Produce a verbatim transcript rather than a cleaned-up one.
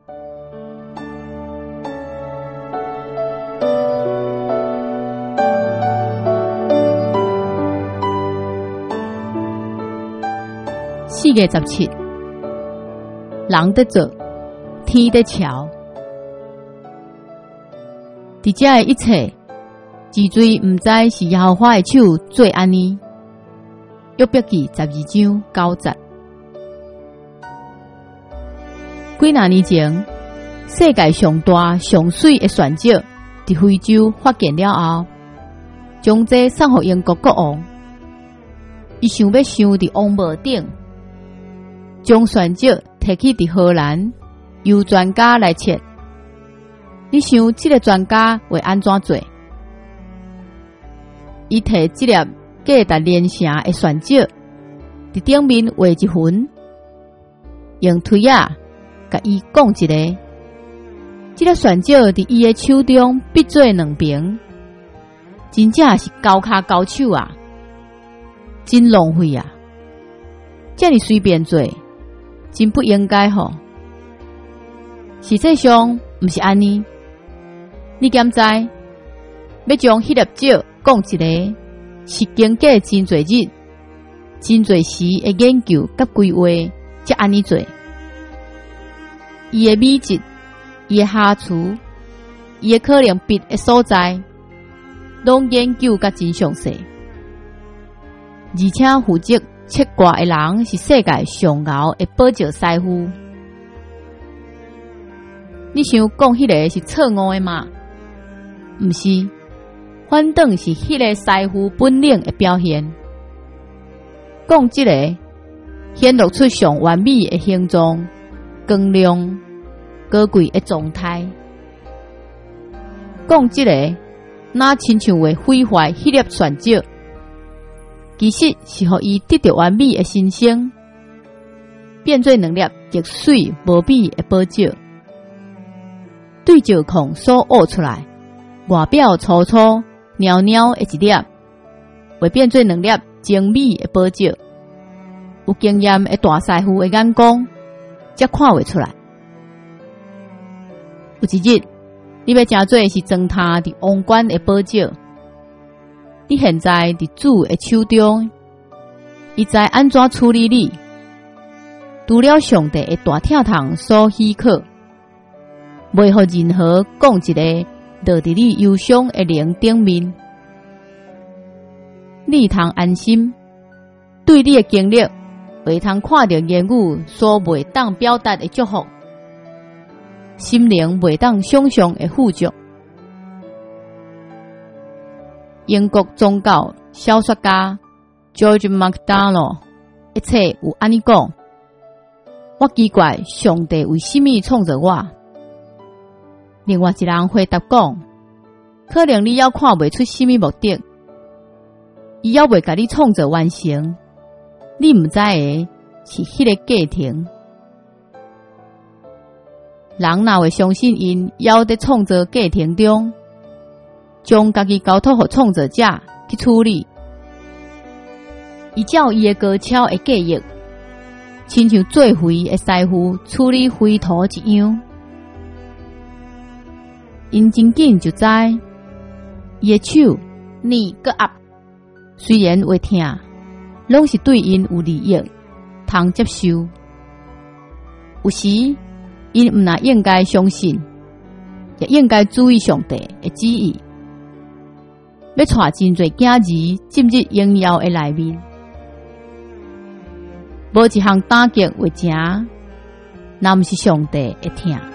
四月十七，人在做，天在瞧。伫遮的一切，之最毋知是耶和华的手做安尼。约伯记十二章九节。几若年前，世界上大上水的船只伫非洲发现了后，将这送互英国国王。伊想要上伫王帽顶，将船只摕去伫荷兰，由专家来测。你想这个专家会安怎做？伊摕这粒价值连城的船只，伫顶面画一痕，用推啊，甲伊讲一个。这个船只伫伊的手中闭做两边，真正是高骹高手啊，真浪费啊！这么随便做，真不应该吼。实际上毋是安尼。你敢知？要将迄粒石讲一个，是经过真侪日、真侪时的研究甲规划，才安尼做。伊的美质、伊的瑕疵、伊的可能弊的所在，拢研究甲真详细。而且负责测挂的人是世界上敖的宝石师傅。你想讲迄个是错误的吗？毋是，反倒是迄个师傅本领的表现。讲即个显露出上完美的形状、光亮、高贵的状态。讲即个那亲像会毁坏迄粒船只，其实是互伊得到完美的新生，变做两粒极水无比的宝石。对石矿所挖出来，外表粗粗、袅袅的一粒，会变做两粒精美的宝石。有经验的大师傅的眼光，才看会出来。有一日，你要真做是装他伫王冠的宝石，你现在伫主的手中，伊知安怎处理你，除了上帝的大疼痛所许可，袂互任何讲一个落伫你忧伤的灵顶面。你通安心，对你的经历会通看到言语所袂当表达的祝福，心灵袂当想象的富足。英国宗教小说家 George MacDonald 一切有安尼讲：我奇怪上帝为什么创造我？另外一人回答讲：可能你要看袂出什么目的，伊要袂甲你创造完成，你毋知的是迄个过程。人若会相信因要伫创造过程中，将家己交托予创造者去处理，依照伊的高超的计划，亲像做肥的师傅处理肥土一样。因真紧就知，伊的手捏个压，虽然会痛，拢是对因有利益，通接受。有时因毋那应该相信，也应该注意上帝的旨意。要带真侪囝儿进入荣耀的内面，无一项打击会成，若毋是上帝会疼。